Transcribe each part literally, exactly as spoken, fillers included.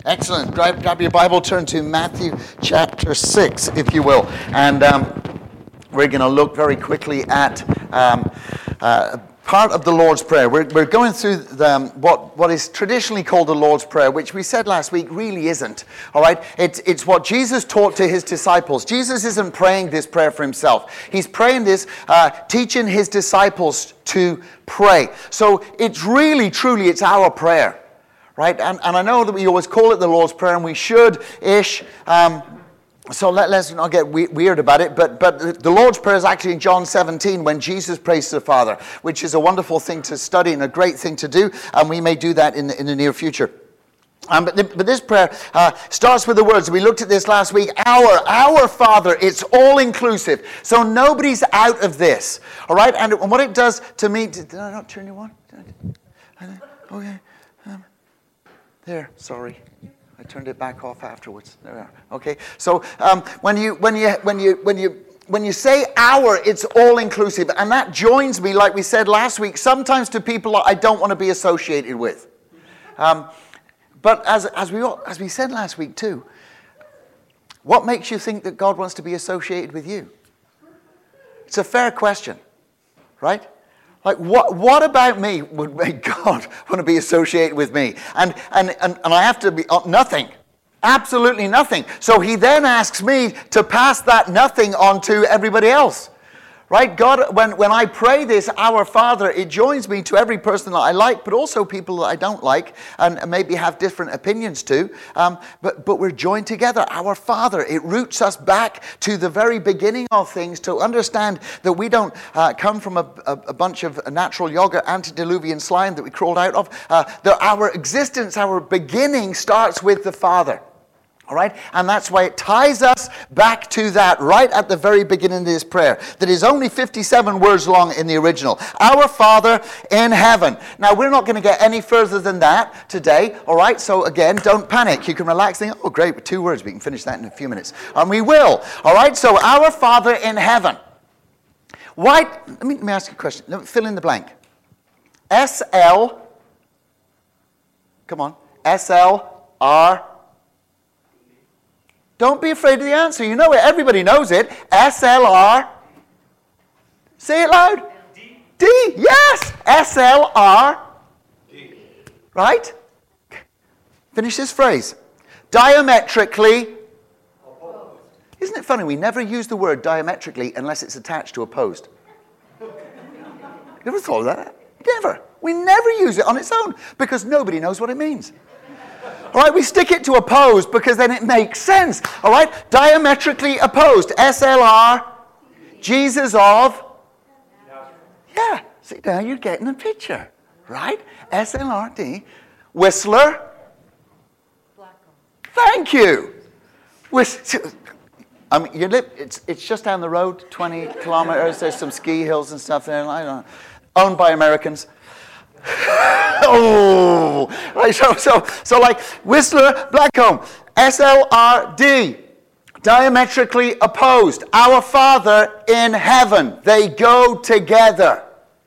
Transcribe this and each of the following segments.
Excellent. Grab, grab your Bible, turn to Matthew chapter six, if you will. And um, we're going to look very quickly at um, uh, part of the Lord's Prayer. We're, we're going through the, um, what, what is traditionally called the Lord's Prayer, which we said last week really isn't. All right? It's, it's what Jesus taught to his disciples. Jesus isn't praying this prayer for himself. He's praying this, uh, teaching his disciples to pray. So it's really, truly, it's our prayer. Right? And, and I know that we always call it the Lord's Prayer, and we should-ish. Um, so let, let's not get we- weird about it. But, but the Lord's Prayer is actually in John seventeen when Jesus prays to the Father, which is a wonderful thing to study and a great thing to do. And we may do that in the, in the near future. Um, but, the, but this prayer uh, starts with the words. We looked at this last week. Our, our Father, it's all inclusive. So nobody's out of this. All right? And, and what it does to me... Did, did I not turn you on? Okay. There, sorry, I turned it back off afterwards. There we are. Okay, so um, when you when you when you when you when you say "our," it's all inclusive, and that joins me, like we said last week, sometimes to people I don't want to be associated with. Um, but as as we all, as we said last week too, what makes you think that God wants to be associated with you? It's a fair question, right? Like, what what about me would make God want to be associated with me? And and and, and I have to be uh, nothing. Absolutely nothing. So he then asks me to pass that nothing on to everybody else. Right? God, when, when I pray this, Our Father, it joins me to every person that I like, but also people that I don't like and maybe have different opinions to. Um, but, but we're joined together. Our Father, it roots us back to the very beginning of things to understand that we don't uh, come from a, a, a bunch of natural yogurt, antediluvian slime that we crawled out of. Uh, that our existence, our beginning starts with the Father. All right? And that's why it ties us back to that right at the very beginning of this prayer. That is only fifty-seven words long in the original. Our Father in heaven. Now, we're not going to get any further than that today. All right? So, again, don't panic. You can relax and think, oh, great, with two words. We can finish that in a few minutes. And we will. All right? So, our Father in heaven. Why? Let me, let me ask you a question. Let me fill in the blank. S L. Come on. S L R. Don't be afraid of the answer. You know it. Everybody knows it. S L R. Say it loud. D. D. Yes. S L R. D. Right? Finish this phrase. Diametrically. Opposed. Isn't it funny? We never use the word diametrically unless it's attached to opposed. You ever thought of that? Never. We never use it on its own because nobody knows what it means. All right, we stick it to opposed because then it makes sense. All right, diametrically opposed. S L R, Jesus of. Yeah, see, now you're getting a picture, right? S L R D. Whistler. Thank you. Whist- I mean, you live, it's, it's just down the road, twenty kilometers. There's some ski hills and stuff there. I don't know. Owned by Americans. Oh, right, so, so, so like Whistler, Blackcomb, S L R D, diametrically opposed. Our Father in heaven, they go together.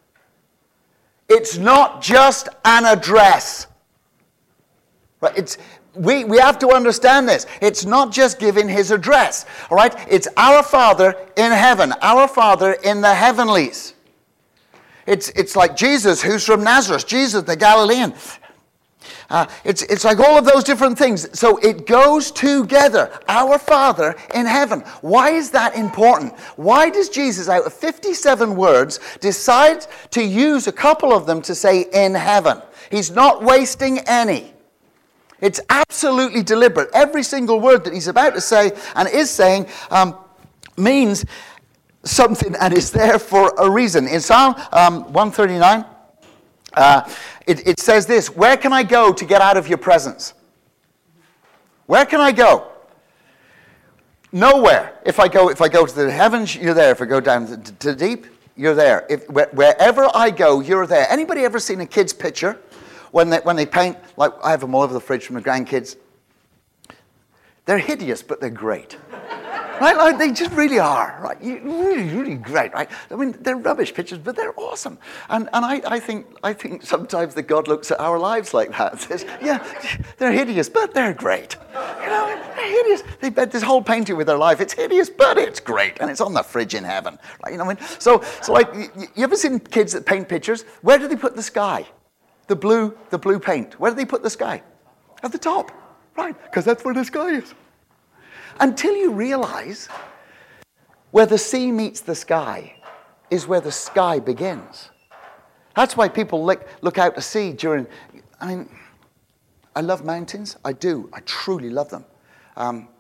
It's not just an address. Right? It's, we, we have to understand this. It's not just giving his address. All right? It's our Father in heaven, our Father in the heavenlies. It's it's like Jesus, who's from Nazareth, Jesus the Galilean. Uh, it's it's like all of those different things. So it goes together. Our Father in heaven. Why is that important? Why does Jesus, out of fifty-seven words, decide to use a couple of them to say in heaven? He's not wasting any. It's absolutely deliberate. Every single word that he's about to say and is saying um, means something and is there for a reason. In Psalm um, one thirty-nine, uh, it, it says this: where can I go to get out of your presence? Where can I go? Nowhere. If I go, if I go to the heavens, you're there. If I go down to, to deep, you're there. If where, wherever I go, you're there. Anybody ever seen a kid's picture when they when they paint? Like I have them all over the fridge from the grandkids. They're hideous, but they're great. Right? Like, they just really are, right? You, really, really great, right? I mean, they're rubbish pictures, but they're awesome. And and I, I think I think sometimes that God looks at our lives like that and says, yeah, they're hideous, but they're great. You know, they're hideous. They bet this whole painting with their life. It's hideous, but it's great, and it's on the fridge in heaven. Right? You know what I mean? So, so like, you, you ever seen kids that paint pictures? Where do they put the sky? The blue, the blue paint. Where do they put the sky? At the top, right? Because that's where the sky is. Until you realize where the sea meets the sky is where the sky begins. That's why people look, look out to sea during, I mean, I love mountains. I do. I truly love them. Um,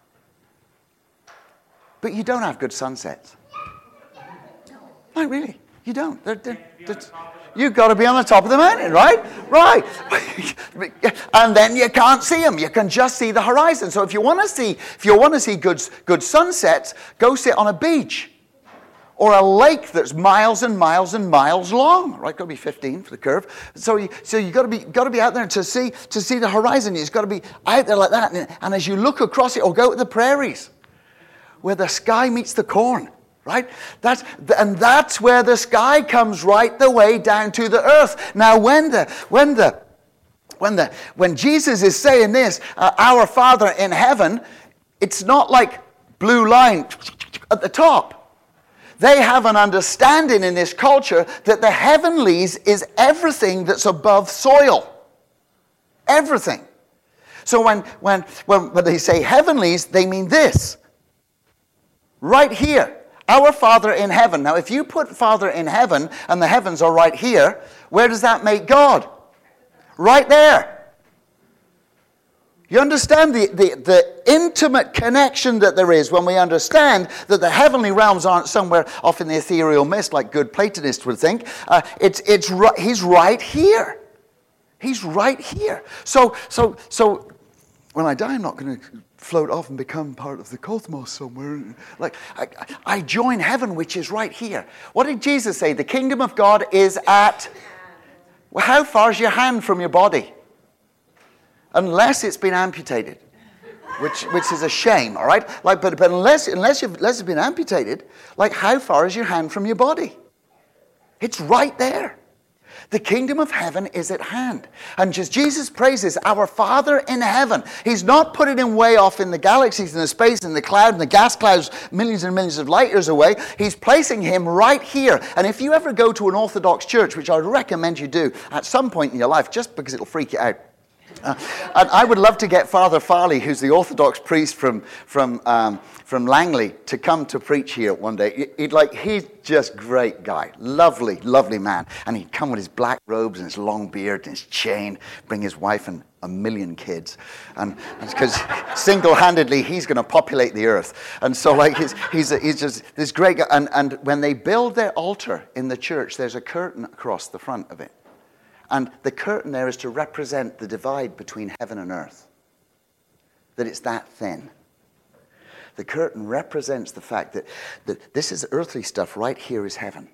but you don't have good sunsets. No, really. You don't. They're, they're, they're, you've got to be on the top of the mountain, right? Right. And then you can't see them. You can just see the horizon. So if you want to see, if you want to see good, good sunsets, go sit on a beach or a lake that's miles and miles and miles long. Right? Got to be fifteen for the curve. So you, so you got to be, got to be out there to see, to see the horizon. You've got to be out there like that. And, and as you look across it, or go to the prairies, where the sky meets the corn. Right? That's, and that's where the sky comes right the way down to the earth. Now, when the, when the, when the, when Jesus is saying this, uh, our Father in heaven, it's not like blue line at the top. They have an understanding in this culture that the heavenlies is everything that's above soil. Everything. So when, when, when, when they say heavenlies, they mean this. Right here. Our Father in heaven. Now, if you put Father in heaven and the heavens are right here, where does that make God? Right there. You understand the, the, the intimate connection that there is when we understand that the heavenly realms aren't somewhere off in the ethereal mist like good Platonists would think. Uh, it's, it's, he's right here. He's right here. So, so, so when I die, I'm not going to float off and become part of the cosmos somewhere. Like, I, I join heaven, which is right here. What did Jesus say? The kingdom of God is at... Well, how far is your hand from your body? Unless it's been amputated, which which is a shame, all right? Like, but, but unless, unless, you've, unless it's been amputated, like, how far is your hand from your body? It's right there. The kingdom of heaven is at hand. And just Jesus praises our Father in heaven. He's not put it in way off in the galaxies, in the space, in the cloud, in the gas clouds, millions and millions of light years away. He's placing him right here. And if you ever go to an Orthodox church, which I would recommend you do at some point in your life, just because it'll freak you out. Uh, and I would love to get Father Farley, who's the Orthodox priest from from um, from Langley, to come to preach here one day. He'd like he's just great guy, lovely, lovely man, and he'd come with his black robes and his long beard and his chain, bring his wife and a million kids, and because single-handedly he's going to populate the earth. And so like he's he's he's just this great guy. And and when they build their altar in the church, there's a curtain across the front of it. And the curtain there is to represent the divide between heaven and earth. That it's that thin. The curtain represents the fact that, that this is earthly stuff. Right here is heaven.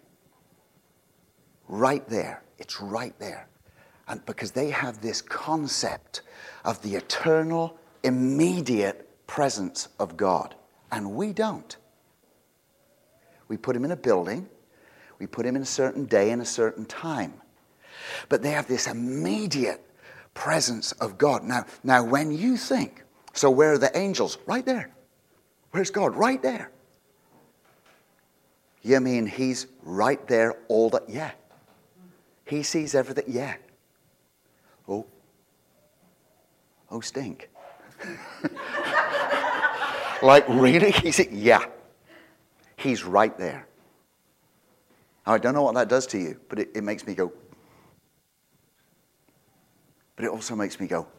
Right there. It's right there. And because they have this concept of the eternal, immediate presence of God. And we don't. We put him in a building. We put him in a certain day and a certain time. But they have this immediate presence of God. Now, now, when you think, so where are the angels? Right there. Where's God? Right there. You mean he's right there all that? Yeah. He sees everything? Yeah. Oh. Oh, stink. Like, really? He's, yeah. He's right there. Now, I don't know what that does to you, but it, it makes me go... But it also makes me go,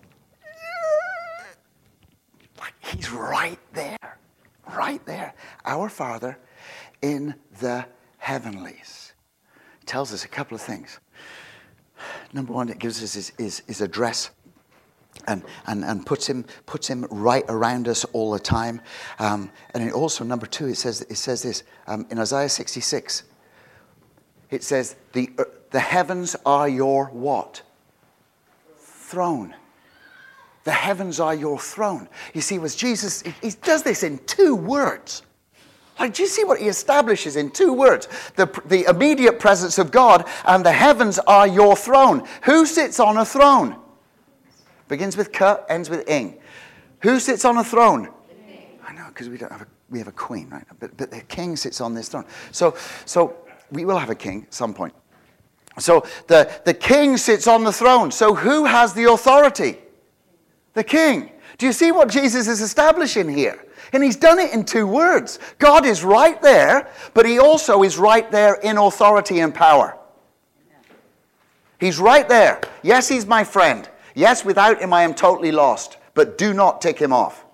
like he's right there, right there. Our Father in the heavenlies. It tells us a couple of things. Number one, it gives us his, his, his address and, and, and puts him puts him right around us all the time. Um, and it also, number two, it says it says this um, in Isaiah sixty-six. It says, the, the heavens are your what? Throne. The heavens are your throne. You see, was Jesus, he, he does this in two words. Like, do you see what he establishes in two words? The, the immediate presence of God and the heavens are your throne. Who sits on a throne? Begins with K, ends with ing. Who sits on a throne? I know, because we don't have a, we have a queen, right? But, but the king sits on this throne. So, so we will have a king at some point. So the, the king sits on the throne. So who has the authority? The king. Do you see what Jesus is establishing here? And he's done it in two words. God is right there, but he also is right there in authority and power. He's right there. Yes, he's my friend. Yes, without him I am totally lost. But do not tick him off.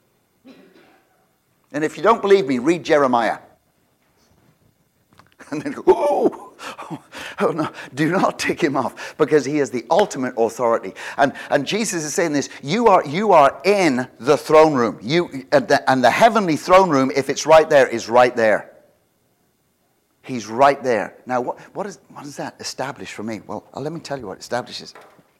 And if you don't believe me, read Jeremiah. And then go, oh, oh, oh no, do not tick him off, because he is the ultimate authority. And and Jesus is saying this, you are you are in the throne room. You and the, and the heavenly throne room, if it's right there, is right there. He's right there. Now, what what is what does that establish for me? Well, let me tell you what it establishes.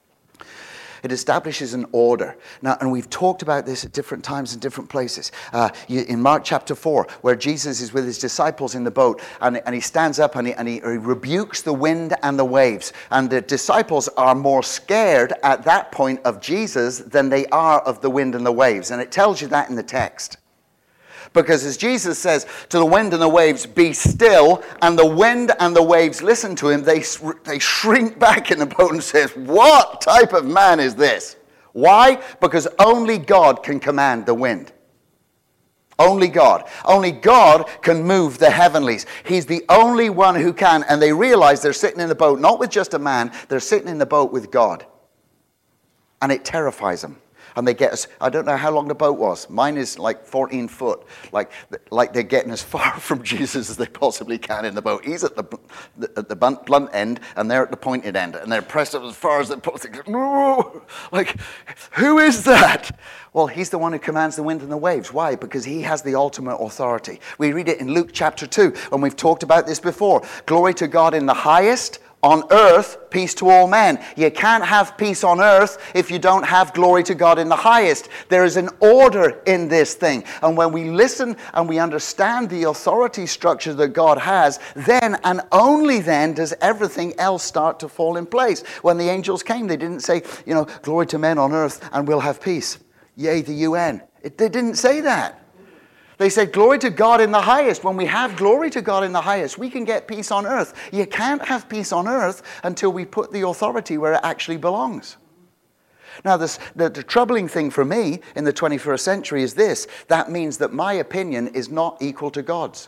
It establishes an order. Now, and we've talked about this at different times in different places. Uh, you, in Mark chapter four, where Jesus is with his disciples in the boat, and, and he stands up and, he, and he, he rebukes the wind and the waves. And the disciples are more scared at that point of Jesus than they are of the wind and the waves. And it tells you that in the text. Because as Jesus says to the wind and the waves, be still, and the wind and the waves listen to him, they, they shrink back in the boat and says, what type of man is this? Why? Because only God can command the wind. Only God. Only God can move the heavenlies. He's the only one who can. And they realize they're sitting in the boat, not with just a man, they're sitting in the boat with God. And it terrifies them. And they get us, I don't know how long the boat was. Mine is like fourteen foot. Like, like they're getting as far from Jesus as they possibly can in the boat. He's at the, the, at the blunt, blunt end, and they're at the pointed end. And they're pressed up as far as they possibly can. No! Like, who is that? Well, he's the one who commands the wind and the waves. Why? Because he has the ultimate authority. We read it in Luke chapter two, and we've talked about this before. Glory to God in the highest. On earth, peace to all men. You can't have peace on earth if you don't have glory to God in the highest. There is an order in this thing. And when we listen and we understand the authority structure that God has, then and only then does everything else start to fall in place. When the angels came, they didn't say, you know, glory to men on earth and we'll have peace. Yea, the U N. It, they didn't say that. They said, glory to God in the highest. When we have glory to God in the highest, we can get peace on earth. You can't have peace on earth until we put the authority where it actually belongs. Now, this, the, the troubling thing for me in the twenty-first century is this. That means that my opinion is not equal to God's.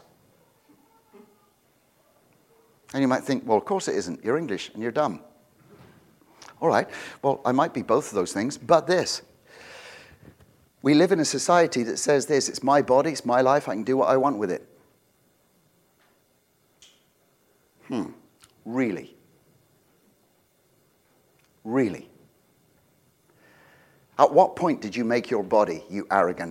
And you might think, well, of course it isn't. You're English and you're dumb. All right. Well, I might be both of those things, but this. We live in a society that says this, it's my body, it's my life, I can do what I want with it. Hmm, really? Really? At what point did you make your body, you arrogant?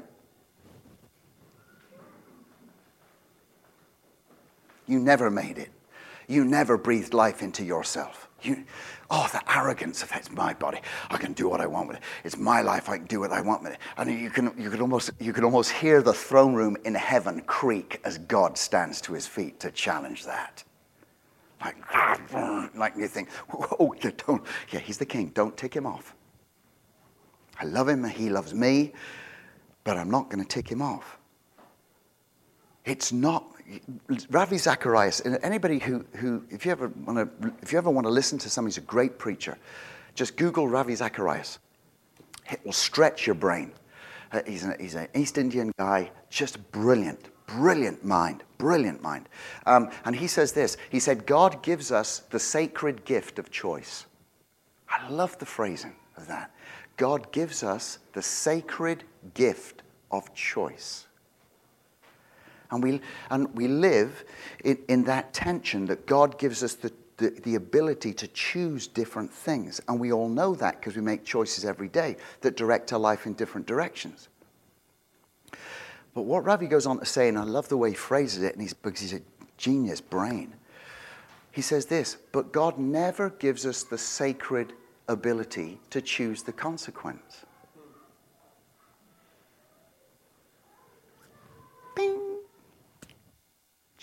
You never made it. You never breathed life into yourself. You, oh, the arrogance of it's my body. I can do what I want with it. It's my life. I can do what I want with it. And you can, you could almost, you could almost hear the throne room in heaven creak as God stands to his feet to challenge that. Like, like you think, oh, you don't. Yeah, he's the king. Don't tick him off. I love him. He loves me, but I'm not going to tick him off. It's not. Ravi Zacharias, anybody who, who if you ever want to, if you ever want to listen to somebody who's a great preacher, just Google Ravi Zacharias. It will stretch your brain. Uh, he's, an, he's an East Indian guy, just brilliant, brilliant mind, brilliant mind. Um, and he says this, he said, God gives us the sacred gift of choice. I love the phrasing of that. God gives us the sacred gift of choice. And we, and we live in, in that tension that God gives us the, the, the ability to choose different things. And we all know that because we make choices every day that direct our life in different directions. But what Ravi goes on to say, and I love the way he phrases it, and he's, because he's a genius brain. He says this, but God never gives us the sacred ability to choose the consequence.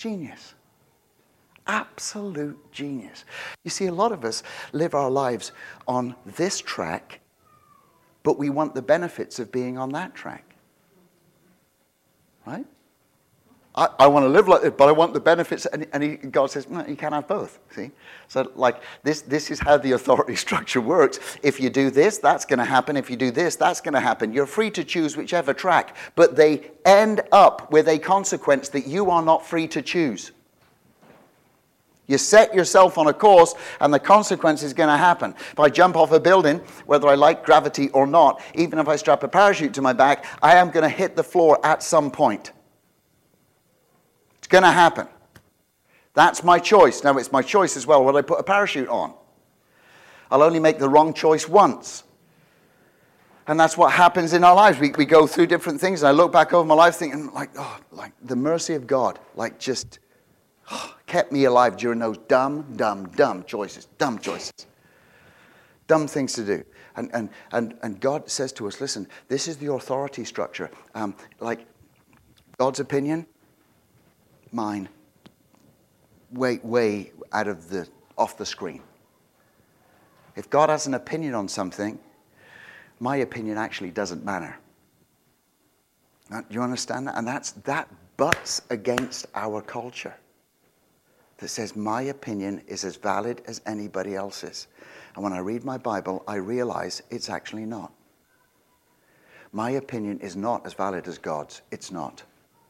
Genius. Absolute genius. You see, a lot of us live our lives on this track, but we want the benefits of being on that track. Right? I, I want to live like this, but I want the benefits. And, and he, God says, no, you can't have both. See? So, like, this, this is how the authority structure works. If you do this, that's going to happen. If you do this, that's going to happen. You're free to choose whichever track, but they end up with a consequence that you are not free to choose. You set yourself on a course, and the consequence is going to happen. If I jump off a building, whether I like gravity or not, even if I strap a parachute to my back, I am going to hit the floor at some point. It's going to happen. That's my choice. Now, it's my choice as well whether I put a parachute on. I'll only make the wrong choice once. And that's what happens in our lives. We, we go through different things, and I look back over my life thinking, like, oh, like the mercy of God, like just... kept me alive during those dumb, dumb, dumb choices. Dumb choices. Dumb things to do. And and and, and God says to us, listen, this is the authority structure. Um, like, God's opinion, mine. Way, way out of the, off the screen. If God has an opinion on something, my opinion actually doesn't matter. Do you understand that? And that's, that butts against our culture. That says my opinion is as valid as anybody else's. And when I read my Bible, I realize it's actually not. My opinion is not as valid as God's. It's not.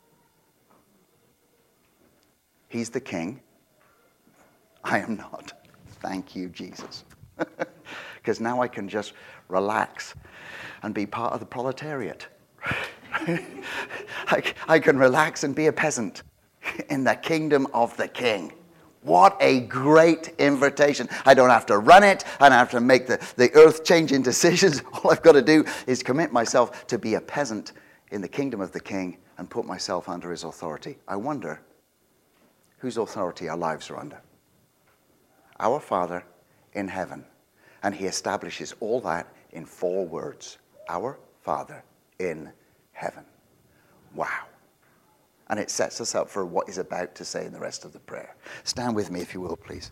He's the king. I am not. Thank you, Jesus. Because now I can just relax and be part of the proletariat. I, I can relax and be a peasant in the kingdom of the king. What a great invitation. I don't have to run it. I don't have to make the, the earth-changing decisions. All I've got to do is commit myself to be a peasant in the kingdom of the king and put myself under his authority. I wonder whose authority our lives are under. Our Father in heaven. And he establishes all that in four words. Our Father in heaven. Wow. And it sets us up for what he's about to say in the rest of the prayer. Stand with me, if you will, please.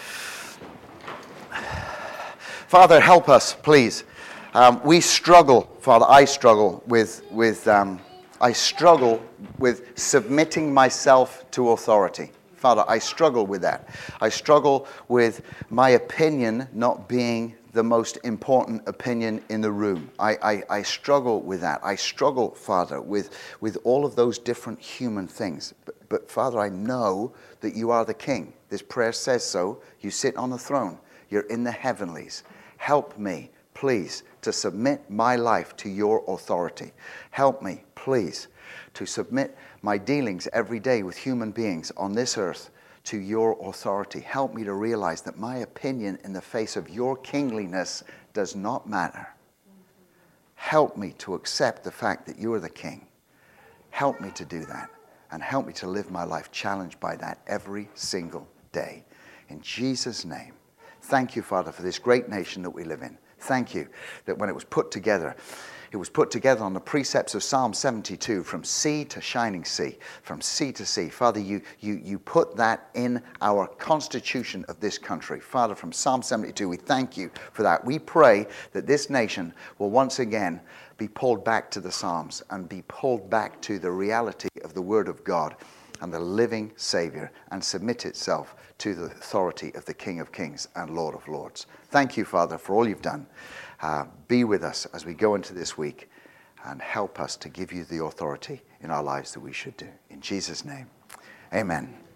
Father, help us, please. Um, we struggle, Father, I struggle with, with um, I struggle with submitting myself to authority. Father, I struggle with that. I struggle with my opinion not being the most important opinion in the room. I, I, I struggle with that. I struggle, Father, with, with all of those different human things. But, but, Father, I know that you are the King. This prayer says so. You sit on the throne. You're in the heavenlies. Help me, please, to submit my life to your authority. Help me, please, to submit my dealings every day with human beings on this earth to your authority. Help me to realize that my opinion in the face of your kingliness does not matter. Help me to accept the fact that you are the King. Help me to do that, and help me to live my life challenged by that every single day. In Jesus' name, thank you, Father, for this great nation that we live in. Thank you that when it was put together, it was put together on the precepts of Psalm seventy-two, from sea to shining sea, from sea to sea. Father, you, you, you put that in our constitution of this country. Father, from Psalm seventy-two, we thank you for that. We pray that this nation will once again be pulled back to the Psalms and be pulled back to the reality of the Word of God and the living Savior, and submit itself to the authority of the King of Kings and Lord of Lords. Thank you, Father, for all you've done. Uh, be with us as we go into this week, and help us to give you the authority in our lives that we should do. In Jesus' name, amen.